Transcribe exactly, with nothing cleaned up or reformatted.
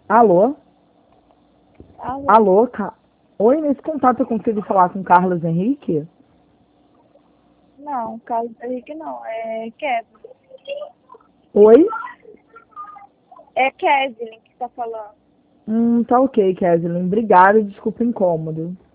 Alô? Alô? Alô? Ca... Oi, nesse contato eu consigo falar com Carlos Henrique? Não, Carlos Henrique não, é Kevin. Oi? É Kevin que tá falando. Hum, tá ok, Keslin. Obrigada, desculpa o incômodo.